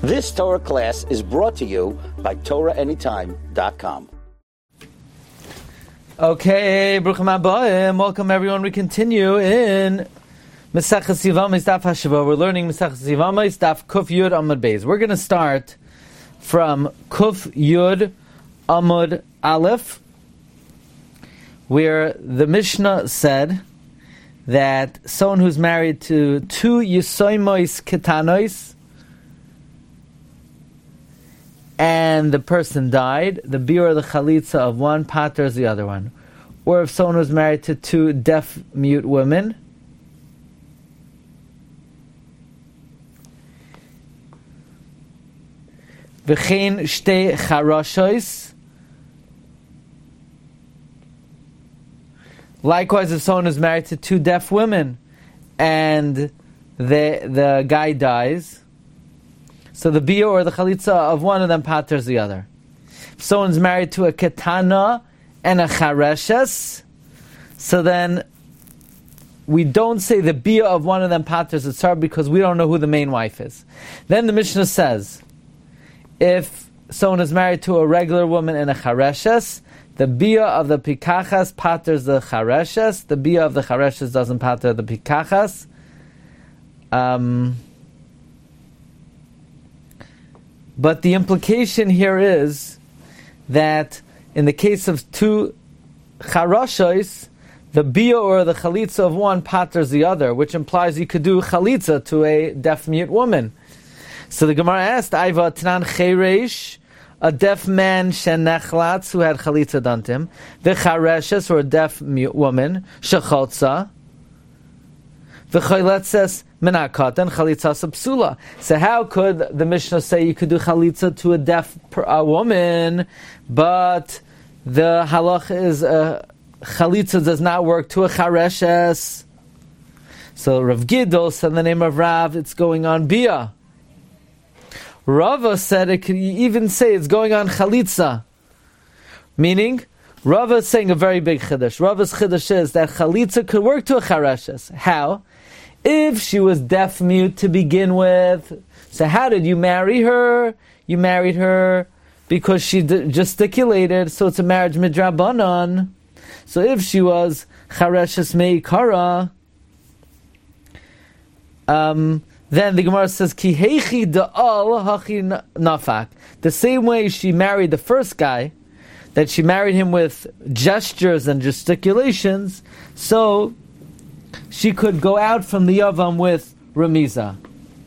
This Torah class is brought to you by TorahAnytime.com. Okay, Bruchim Habayim. Welcome everyone. We continue in Maseches Yevamos Daf Hashava. We're learning Maseches Yevamos Daf Kuf Yud Amud Beis. We're going to start from Kuf Yud Amud Aleph, where the Mishnah said that someone who's married to two Yisoimois Ketanois and the person died, the biur or the chalitza of one paters the other one. Or if someone was married to two deaf mute women, v'chein shtei charoshois. Likewise, if someone is married to two deaf women and the guy dies, so the biur or the chalitza of one of them paters the other. If someone's married to a ketana and a chareshes, so then we don't say the biur of one of them paters the tzar because we don't know who the main wife is. Then the Mishnah says, if someone is married to a regular woman and a chareshes, the biur of the pikachas paters the chareshes. The biur of the chareshes doesn't pater the pikachas. But the implication here is that in the case of two charoshois, the biur or the chalitza of one paters the other, which implies you could do chalitza to a deaf mute woman. So the Gemara asked, Aiva Tnan Cheresh, a deaf man shenechlatz who had chalitza done to him, the chareshes or a deaf mute woman shechotza, the chayletzes menakatan chalitza psula. So how could the Mishnah say you could do chalitza to a deaf woman, but the halach is chalitza does not work to a chareshes? So Rav Gidol said in the name of Rav, it's going on bia. Rava said it could even say it's going on chalitza, meaning Rava is saying a very big chiddush. Rava's chiddush is that chalitza could work to a chareshes. How? If she was deaf mute to begin with, so how did you marry her? You married her because she gesticulated, so it's a marriage midrabanan. So if she was chareshes meikara, then the Gemara says, Ki heichi da'al hachi nafak. The same way she married the first guy, that she married him with gestures and gesticulations, so she could go out from the Yavam with Remiza.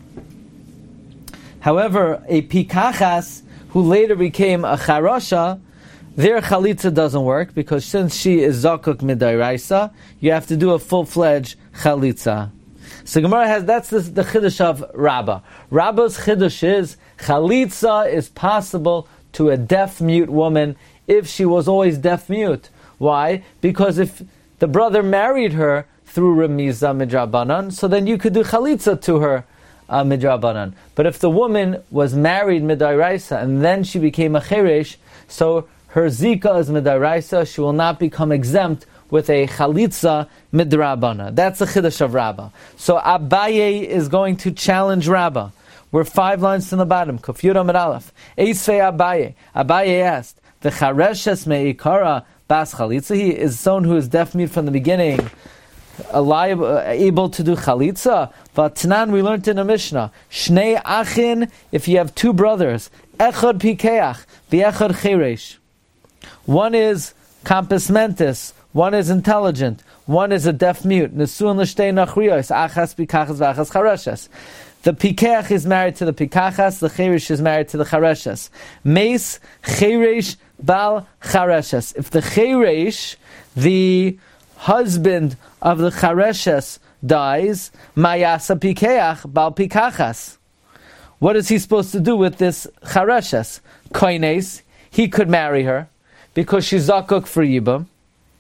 However, a pikachas, who later became a charasha, their chalitza doesn't work, because since she is zakuk midairaisa, you have to do a full-fledged chalitza. So Gemara has, that's the chiddush of Rabbah. Rabbah's chiddush is, chalitza is possible to a deaf-mute woman if she was always deaf-mute. Why? Because if the brother married her through Remiza midrabanan, so then you could do chalitza to her midrabanan. But if the woman was married midairaisa and then she became a cheresh, so her zika is midairaisa, she will not become exempt with a chalitza midrabana. That's the chiddush of Rabbah. So Abaye is going to challenge Rabbah. We're 5 lines from the bottom. Kuf Yud Amud Aleph. Eisvei Abaye. Abaye asked, the chareshes meikara bas chalitza. He is someone who is deaf mute from the beginning, able to do chalitza. But Tanan, we learned in a Mishnah, Shnei achin, if you have two brothers, echad pikeach, v'echad cheresh. One is compos mentis, one is intelligent, one is a deaf mute. Nesuin l'shtei nachriyos, achas pikachas v'achas chareshes. The pikeach is married to the pikachas, the cheresh is married to the chareshes. Meis cheresh bal chareshes. If the cheresh, the husband of the chareshes, dies, mayasa pikeach bal pikachas. What is he supposed to do with this chareshes? Koines, he could marry her because she's zakuk for yibam.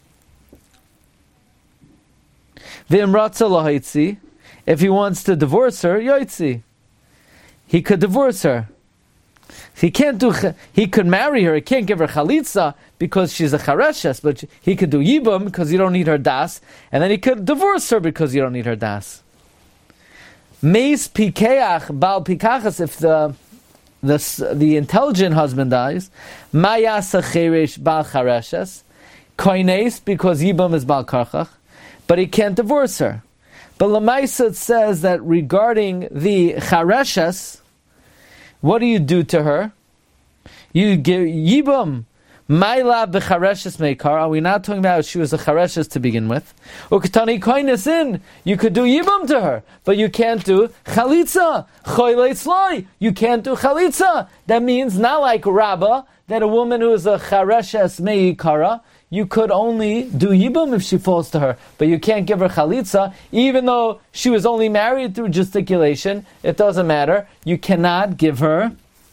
V'imratza lahaitzi, if he wants to divorce her, yaitzi, he could divorce her. He can't do. He could marry her. He can't give her chalitza because she's a chareshes, but he could do yibam because you don't need her das, and then he could divorce her because you don't need her das. Meis pikeach bal pikachas. If the the intelligent husband dies, Mayasa cheresh bal chareshes, koines, because Yibam is bal karchach, but he can't divorce her. But Lamaisa says that regarding the chareshes, what do you do to her? You give Yibam. Maila b'chareshes meikar. Are we not talking about she was a chareshes to begin with? Uketani koines in. You could do yibam to her, but you can't do chalitza. Choylei. You can't do chalitza. That means not like Rabbah, that a woman who is a chareshes meikara, you could only do yibam if she falls to her, but you can't give her chalitza, even though she was only married through gesticulation. It doesn't matter. You cannot give her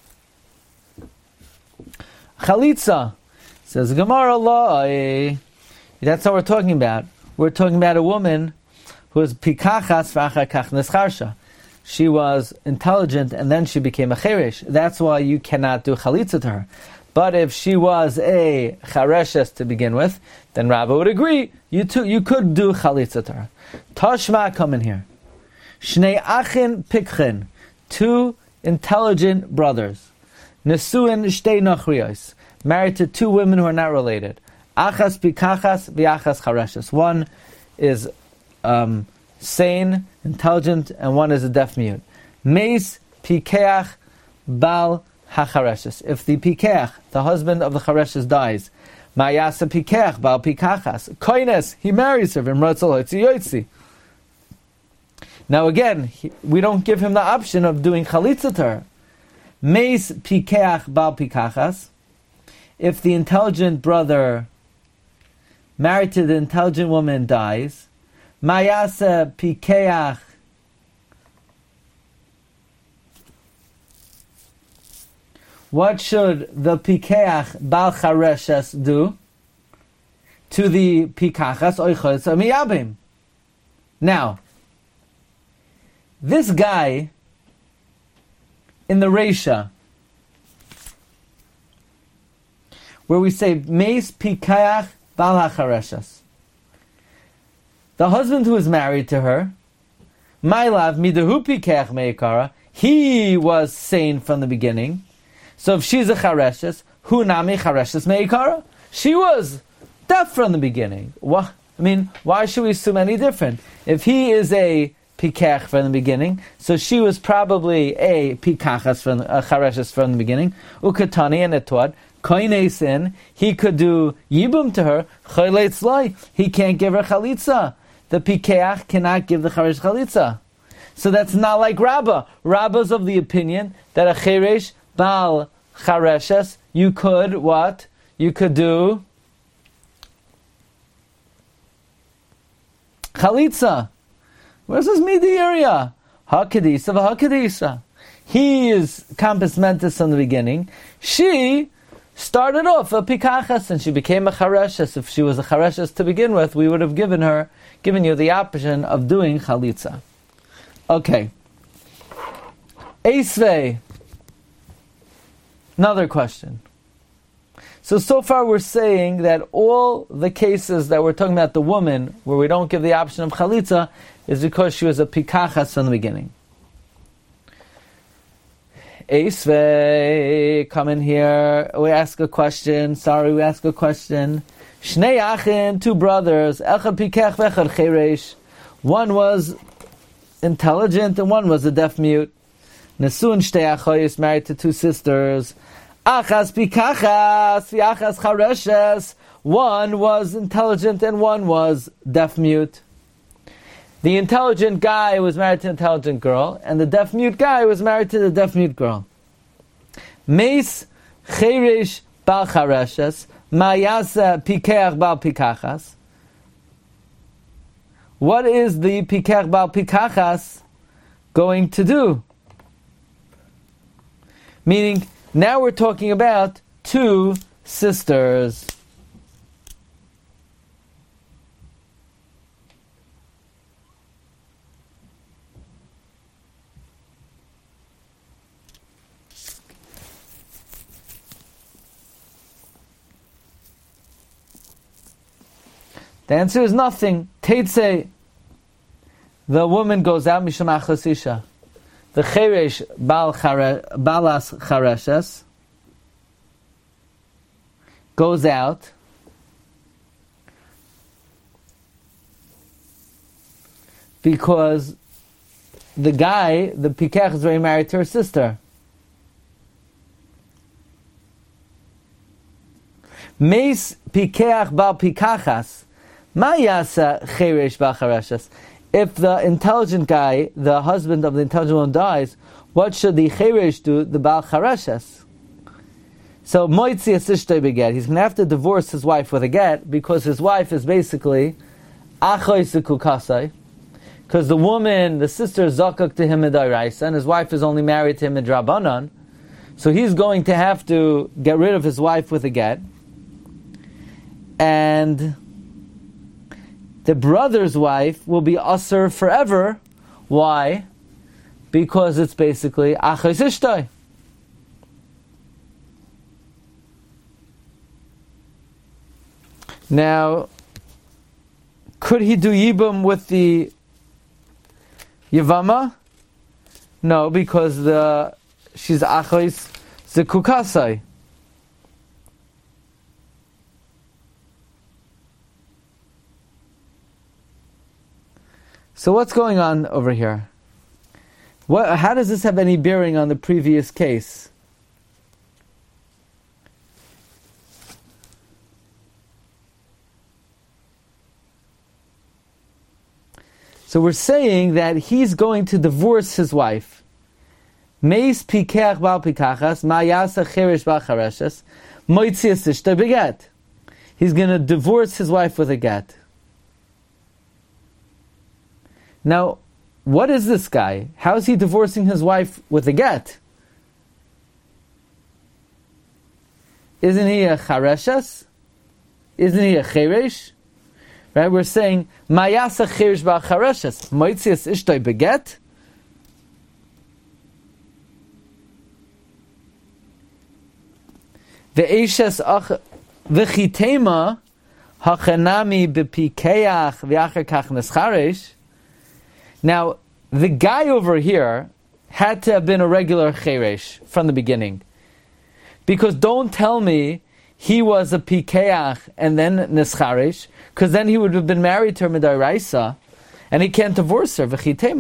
chalitza. Says Gemara law. That's what we're talking about. We're talking about a woman who was pikachas v'achar kach nescharsha. She was intelligent and then she became a cheresh. That's why you cannot do chalitza to her. But if she was a chareshes to begin with, then Rabbah would agree. You could do chalitza to her. Tashma, come in here. Shnei achin pikchin. Two intelligent brothers. Nesuin shtei nachriyos. Married to two women who are not related. Achas pikachas v'achas chareshes. One is sane, intelligent, and one is a deaf mute. Meis pikeach bal hachareshes. If the pikeach, the husband of the chareshes, dies, ma'yasa pikeach bal pikachas. Koines, he marries her. V'mrotzal hotzi yotzi. Now again, we don't give him the option of doing chalitza to her. Meis pikeach bal pikachas. If the intelligent brother married to the intelligent woman dies, Mayasa Pikeach what should the Pikeach Bal Chareshes do to the Pikachas Oichotz Miyabim? Now, this guy in the Reisha, where we say Meis Pikayach Bal HaChareshes, the husband who is married to her, Mailav Midahu Pikayach Meikara, he was sane from the beginning. So if she's a Chareshes, Hu Nami Chareshes Meikara, she was deaf from the beginning. Why should we assume any different? If he is a Pikach from the beginning, so she was probably a Pikachas from Chareshes from the beginning. Ukatani and Etwad. Koinesin, he could do yibum to her. Choylei, he can't give her chalitza. The pikeach cannot give the charesh chalitza. So that's not like Rabbah. Rabbah's of the opinion that a cheresh bal chareshes, you could what? You could do chalitza. Where's this midi area? Hakadisa v'hakadisa. He is compass mentis from the beginning. She started off a pikachas and she became a chareshes. If she was a chareshes to begin with, we would have given you the option of doing chalitza. Okay. Eisvei. Another question. So far we're saying that all the cases that we're talking about the woman, where we don't give the option of chalitza, is because she was a pikachas from the beginning. Eisvei, come in here. We ask a question. Shnei achin, two brothers. Echad pikach v'echad cheresh. One was intelligent and one was a deaf mute. Nesuin shtei achoyis, married to two sisters. Achas pikachas v'achas chareshes. One was intelligent and one was deaf mute. The intelligent guy was married to an intelligent girl, and the deaf mute guy was married to the deaf mute girl. Meis cheresh bal chareshes, ma'yasa pikeach bal pikachas. What is the pikeach bal pikachas going to do? Meaning, now we're talking about two sisters. The answer is nothing. Teitze, the woman goes out, misham achas isha. the cheresh balas chareshes goes out because the guy, the pikach, is very married to her sister. Meis pikeach bal pikachas. Ma yasa cheresh bal chareshes. If the intelligent guy, the husband of the intelligent woman, dies, what should the cheresh do? The bal chareshes. So moitzi asishtoi beget. He's going to have to divorce his wife with a get because his wife is basically achoy sekukasai. Because the woman, the sister, is zakuk to him midairaisa, and his wife is only married to him midrabanan. So he's going to have to get rid of his wife with a get. And the brother's wife will be usher forever. Why? Because it's basically achos ishtoi. Now, could he do yibum with the yavama? No, because she's achos zekukasai. So what's going on over here? How does this have any bearing on the previous case? So we're saying that he's going to divorce his wife. Meis pikeach bal pikachas, ma yasa cheresh bal chareshes, moitzi asishta beget. He's going to divorce his wife with a get. Now, what is this guy? How is he divorcing his wife with a get? Isn't he a chareshes? Isn't he a cheresh? Right? We're saying, Mayasa cheresh ba chareshes, moitzias ishtoi beget. Ve'eshes v'chitema hachanami b'pikeach v'acher kach nescharesh. Now, the guy over here had to have been a regular cheresh from the beginning. Because don't tell me he was a pikeach and then nescharesh, because then he would have been married to her midairaisa, and he can't divorce her.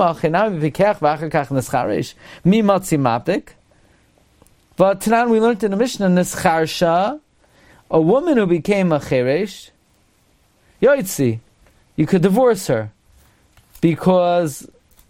But tonight we learned in the Mishnah, nescharsha, a woman who became a cheresh, yoitzi, you could divorce her. Because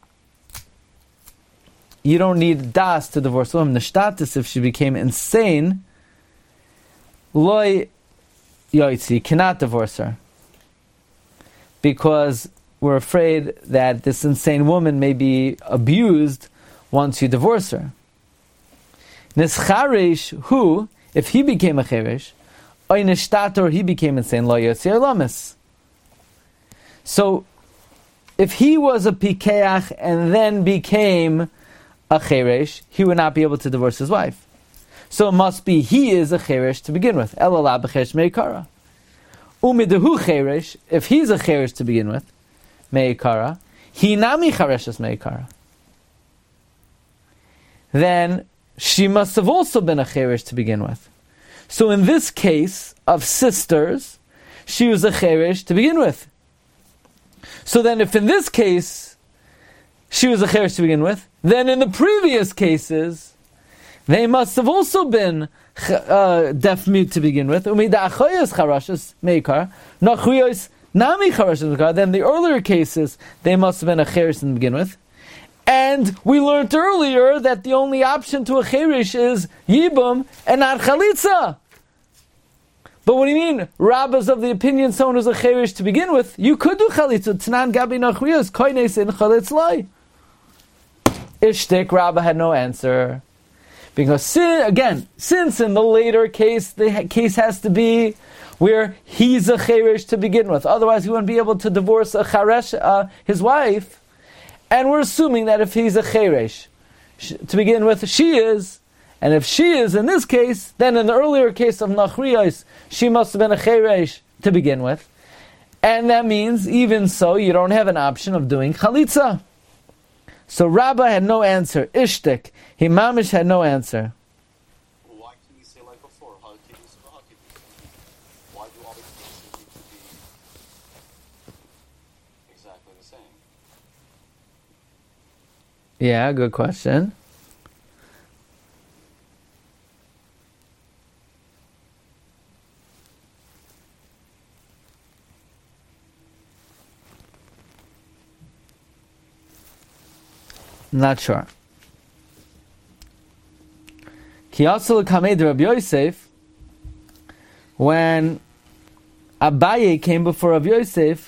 you don't need das to divorce a woman. The status, if she became insane, loy yoitzi, you cannot divorce her. Because we're afraid that this insane woman may be abused once you divorce her. Nescharesh, who, if he became a cheresh, oy neshtator, he became insane, lo yotzi lamis. So, if he was a pikeach and then became a cheresh, he would not be able to divorce his wife. So it must be he is a cheresh to begin with. Elala b'cheresh meikara. Umidehu cheresh, if he's a cheresh to begin with, meikara, hinami chereshes meikara. Then she must have also been a cheresh to begin with. So in this case of sisters, she was a cheresh to begin with. So then if in this case, she was a cheresh to begin with, then in the previous cases, they must have also been deaf mute to begin with. Then the earlier cases, they must have been a cheresh to begin with. And we learned earlier that the only option to a cheresh is yibum and not chalitza. But what do you mean? Rabbis of the opinion, someone who's a cheresh to begin with, you could do chalitza. Tnan gabi nachriyos koines in chalitzlai. Ishtik, Rabbah had no answer. Because since in the later case, the case has to be where he's a cheresh to begin with. Otherwise, he wouldn't be able to divorce a charesh, his wife. And we're assuming that if he's a cheresh to begin with, she is. And if she is in this case, then in the earlier case of Nachriyos, she must have been a cheresh to begin with. And that means, even so, you don't have an option of doing chalitza. So Rabbah had no answer. Ishtik. Himamish had no answer. Why can we say like before? Hakidus, why do all these cases need to be exactly the same? Yeah, good question. Not sure. Kiyasul Kamed Rabbi Yosef, when Abaye came before Rabbi Yosef,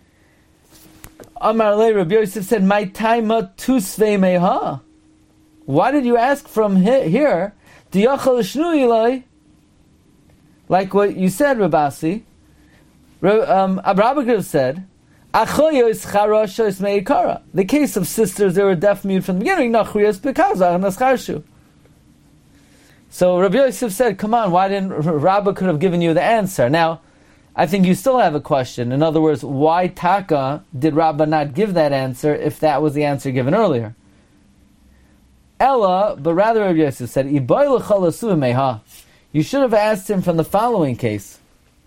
Amar Le Rabbi Yosef said, "My taima tusvei meha." Why did you ask from here? Diyachal shnu ilai, like what you said, Rabasi. Abba could have said, "Achoyos charoshes meikara." The case of sisters, they were deaf mute from the beginning. Nachriyos bekazach nascharshu. So Rabbi Yosef said, "Come on, why didn't Rabbah could have given you the answer?" Now, I think you still have a question. In other words, why Taka did Rabbah not give that answer if that was the answer given earlier? Ella, but rather Rabbi Yosef said, "Iboy l'chalasu meha." You should have asked him from the following case.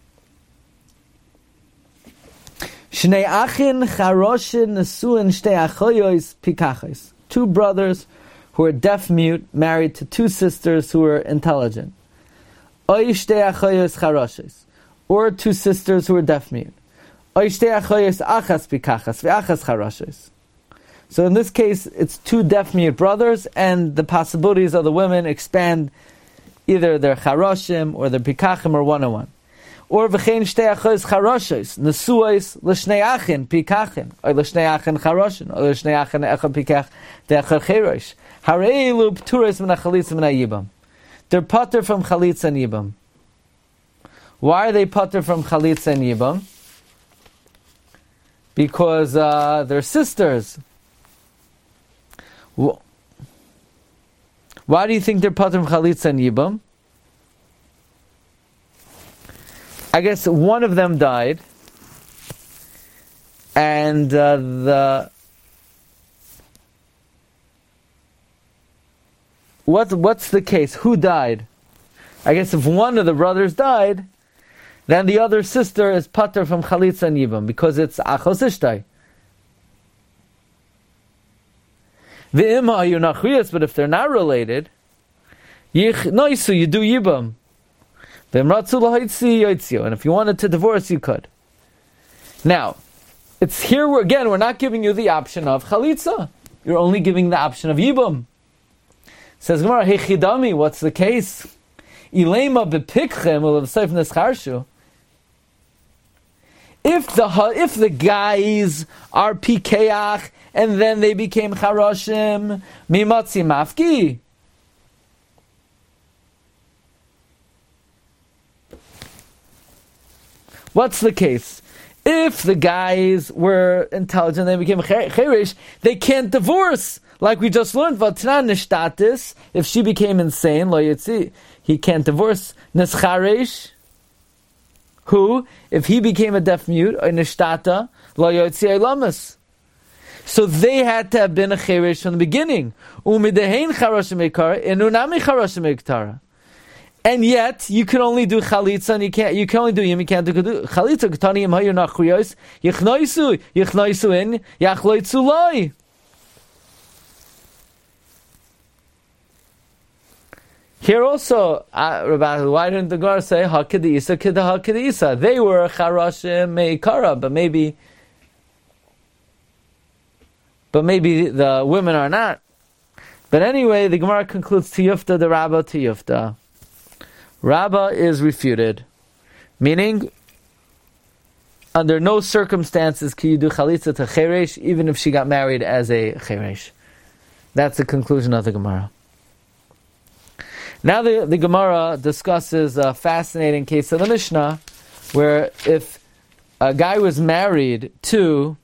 Shnei achin charoshin nesuin shtei achoyos pikachos. Two brothers who were deaf-mute, married to two sisters who were intelligent. Oy shtei achoyos charoshes. Or two sisters who were deaf-mute. Oy shtei achoyos achas pikachas ve'achas charoshes. So in this case, it's two deaf-mute brothers, and the possibilities of the women expand either their charoshim or their pikachim or one-on-one. Or v'chein shtei achoyos charoshes nesuos l'shnei achin pikachim or l'shnei achin charoshin or l'shnei achin echad pikach ve'echad cherosh. Hareilu p'turos min hachalitza min hayibam. They're pater from chalitza and yibam. Why are they pater from chalitza and yibam? Because they're sisters. Why do you think they're pater from chalitza and yibam? I guess one of them died, and what's the case? Who died? I guess if one of the brothers died, then the other sister is pater from chalitza and yibam because it's achos ishtai. V'imha you nachriyas, but if they're not related, you do yibam. And if you wanted to divorce, you could. Now, it's here we're not giving you the option of chalitza. You're only giving the option of yibam. Says Gemara, hey chidami, what's the case? Ilema bepikchem u'levseif nescharshu. If the guys are pikeach and then they became charoshim, mimatzi mafki. What's the case? If the guys were intelligent, they became cherish, they can't divorce. Like we just learned, if she became insane, lo yitzi, he can't divorce. Nescharesh, who, if he became a deaf mute, or nishtata, lo yitzi elamas. So they had to have been a cherish from the beginning. Umidehein charashim ekara, enunami charashim ektara. And yet, you can only do chalitza, and you can only do yim, you can't do chalitza. Ketani yim hayu nachriyos, yichnoisu in, yachloitzu loi. Here also, Rabbi, why didn't the Gemara say hakidisa kida hakidisa? They were charashim meikara, but maybe the women are not. But anyway, the Gemara concludes tiyufta the Rabbah tiyufta. Rabbah is refuted, meaning under no circumstances can you do chalitza to cheresh, even if she got married as a cheresh. That's the conclusion of the Gemara. Now the Gemara discusses a fascinating case of the Mishnah, where if a guy was married to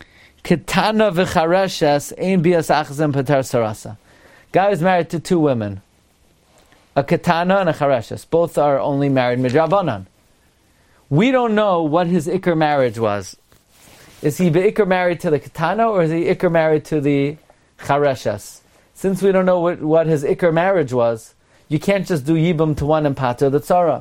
Ketana v'chareshes ein bias achzem pater sarasa. Guy is married to two women, a ketana and a chareshes. Both are only married midrabanan. We don't know what his ikr marriage was. Is he ikr married to the ketana or is he ikr married to the chareshes? Since we don't know what his ikr marriage was, you can't just do yibum to one and pater the tzara.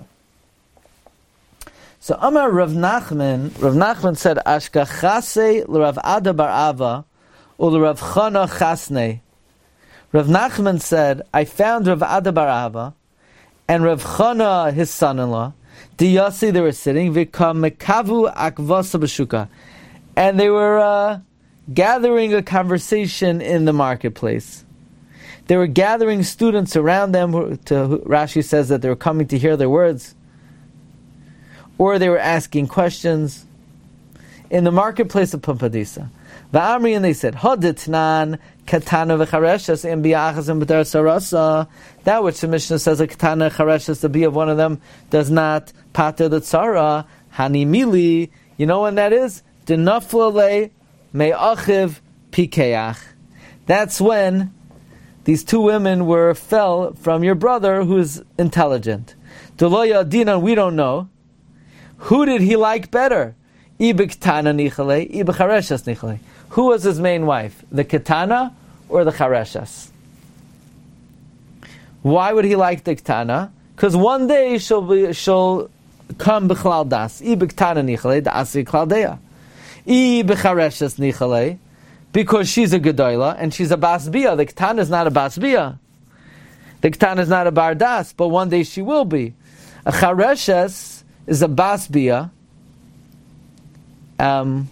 So Amar Rav Nachman said, Ashkachase l'Rav Ada bar Ava u'l'Rav Chana chasne. Rav Nachman said, I found Rav Ada bar Ava and Rav Chana, his son-in-law, Diyasi, they were sitting, Vikam mekavu akvasa b'shuka, and they were gathering a conversation in the marketplace. They were gathering students around them. Rashi says that they were coming to hear their words, or they were asking questions in the marketplace of Pumpadisa. Va'amri, and they said, Hoditnan katana v'chareshes and bi'achas and b'dar sarasa. That which the Mishnah says a katana chareshes, the B of one of them, does not pater the tzara. Hani mili, you know when that is? Denaflale me'achiv pikeach. That's when these two women fell from your brother who's intelligent. Deloya dinan, we don't know. Who did he like better? Ibktana nichale, ibchareshes nichale. Who was his main wife? The ketana or the chareshes? Why would he like the ketana? Because one day she'll come b'chlal das. Ibktana nichale, da'asi klaldeya. Ibchareshes nichale, because she's a gedola and she's a basbia. The ketana is not a basbia. The ketana is not a bardas, but one day she will be. A chareshes is a basbia, and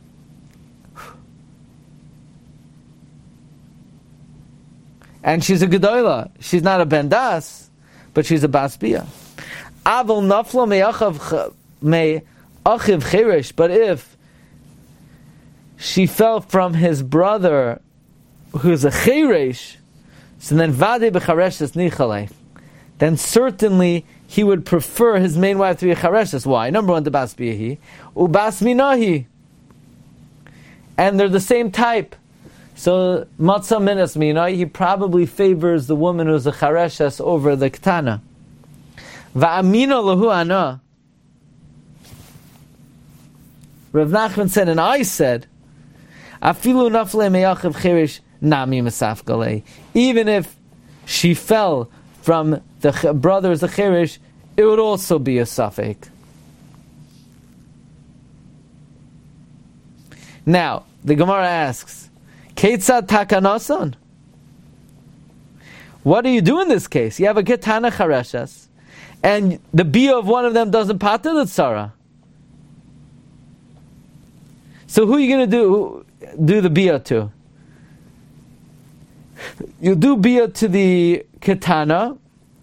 she's a gedola. She's not a bendas, but she's a basbia. Avol naflo me'achiv cheresh, but if she fell from his brother, who's a cheresh, so then vade b'chareshes nichalei, then certainly he would prefer his main wife to be a chareshes. Why? Number one, the bas biyahi, ubas minahi, and they're the same type. So matzah minas minahi, he probably favors the woman who's a chareshes over the ketana. Va'amina lahu ana. Rav Nachman said, and I said, afilu nafle meyachiv cheresh nami mesafgalei. Even if she fell from the brothers, the cheresh, it would also be a suffix. Now, the Gemara asks, Ketzad takanason? What do you do in this case? You have a ketana chareshes, and the bia of one of them doesn't pater the tzara. So who are you going to do the bia to? You do bia to the ketana,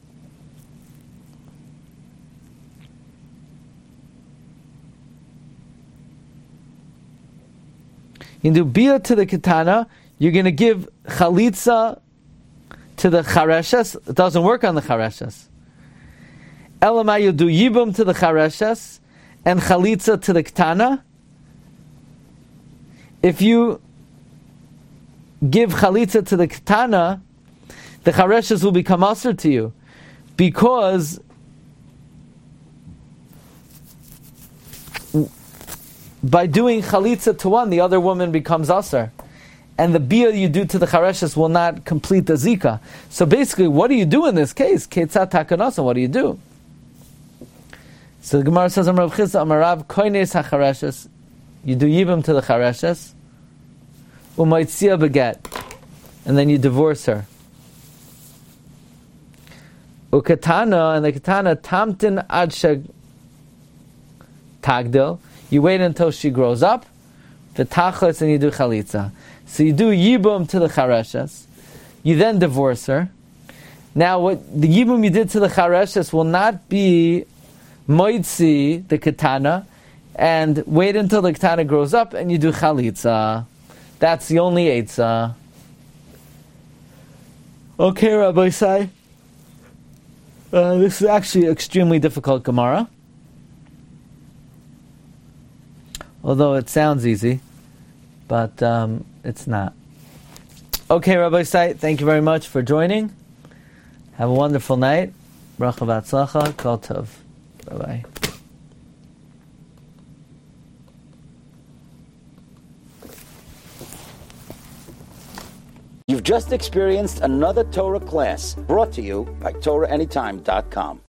you do bia to the ketana, you're going to give chalitza to the chareshes. It doesn't work on the chareshes. Elamai, you do yibum to the chareshes and chalitza to the ketana. If you give chalitza to the ketana, the chareshes will become asr to you, because by doing chalitza to one, the other woman becomes asr, and the bia you do to the chareshes will not complete the zika. So basically, what do you do in this case? Ketzat takanasa, what do you do? So the Gemara says, Amar Rav Chisda, Amar Rav koines hachareshes, you do yibum to the chareshes, u'maitzia beget, and then you divorce her. Ukatana, and the katana tamtin ad tagdil, you wait until she grows up, v'tachlis, and you do chalitza. So you do yibum to the chareshes, you then divorce her. Now, what the yibum you did to the chareshes will not be moitzi, the katana, and wait until the katana grows up and you do chalitza. That's the only eitzah. Okay, Rabbi Isai. This is actually extremely difficult Gemara, although it sounds easy. but it's not. Okay, Rabbi Sait, thank you very much for joining. Have a wonderful night. Bracha v'atzlacha. Kol tov. Bye-bye. You've just experienced another Torah class brought to you by TorahAnytime.com.